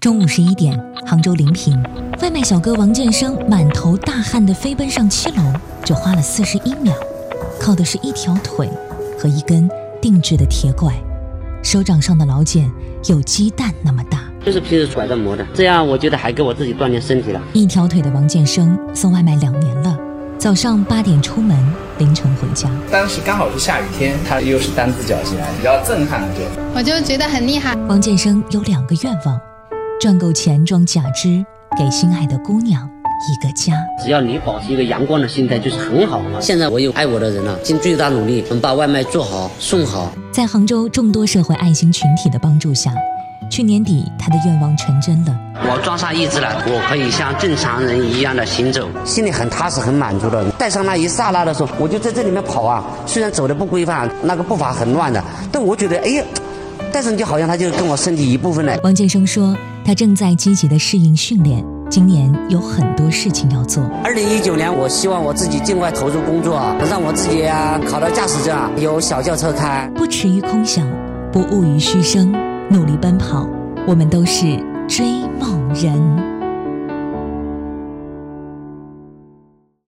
中午11点，杭州临平，外卖小哥王建生满头大汗地飞奔上7楼，就花了41秒，靠的是一条腿和一根定制的铁拐，手掌上的老茧有鸡蛋那么大， 就是平时拐杖磨的，这样我觉得还给我自己锻炼身体了。 一条腿的王建生送外卖2年了，早上8点出门，凌晨回家。 当时刚好是下雨天，他又是单字脚型，比较震撼的我就觉得很厉害。 王建生有2个愿望，赚够钱装假肢，给心爱的姑娘一个家。 只要你保持一个阳光的心态，就是很好。现在我有爱我的人了，尽最大努力把外卖做好送好。 在杭州众多社会爱心群体的帮助下，去年底他的愿望成真了。 我装上意志了，我可以像正常人一样的行走，心里很踏实很满足的。带上那一刹那的时候，我就在这里面跑啊，虽然走的不规范，那个步伐很乱的，但我觉得哎呀，带上就好像他就跟我身体一部分了。 王建生说他正在积极的适应训练，今年有很多事情要做。 2019年我希望我自己尽快投入工作，让我自己考到驾驶证，有小轿车开。 不驰于空想，不骛于虚声，努力奔跑，我们都是追梦人。